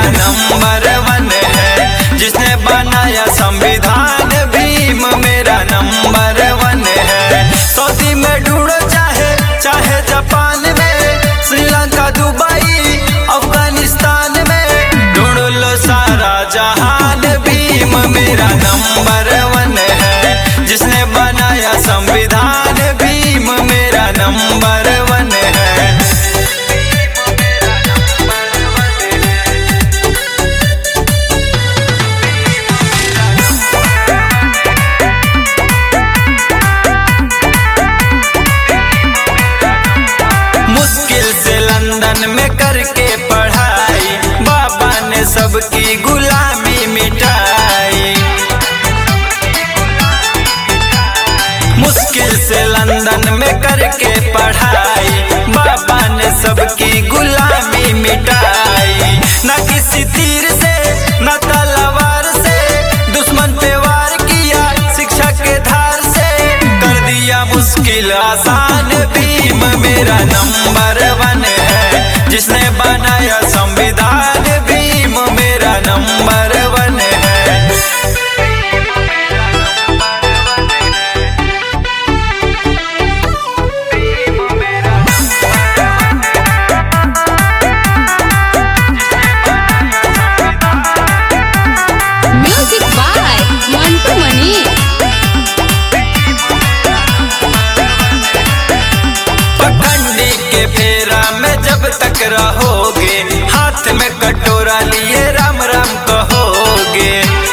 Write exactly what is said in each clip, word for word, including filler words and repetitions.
Number one है। जिसने बनाया संविधान भीम मेरा नंबर वन है। सऊदी में ढूंढो चाहे चाहे जापान में, श्रीलंका दुबई अफगानिस्तान में, ढूंढ लो सारा जहान भीम मेरा नंबर वन है। जिसने बनाया संविधान भीम मेरा नंबर वन है। मुश्किल से लंदन में करके पढ़ाई, बाबा ने सबकी गुलामी मिटाई। मुश्किल से लंदन में करके पढ़ाई, बाबा ने सबकी गुलामी मिटाई। न किसी तीर से न तलवार से दुश्मन पे वार किया, शिक्षा के धार से कर दिया मुश्किल आसान भीम मेरा नंबर वन है। जिसने बनाया संविधान भीम मेरा नंबर वन है। Music by Mantu Mani. पखंडी के फेरा में जब तक रहोगे, हाथ में कटोरा लिए राम राम कहोगे।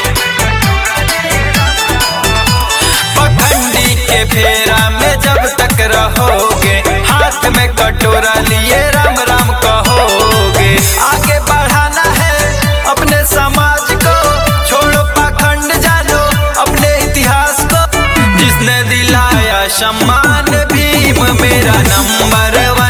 पखंडी के फेरा में जब तक रहोगे, हाथ में कटोरा लिए राम राम कहोगे। आगे बढ़ाना है अपने समाज को, छोड़ो पाखंड जानो अपने इतिहास को। जिसने दिलाया सम्मान भीम मेरा नंबर वन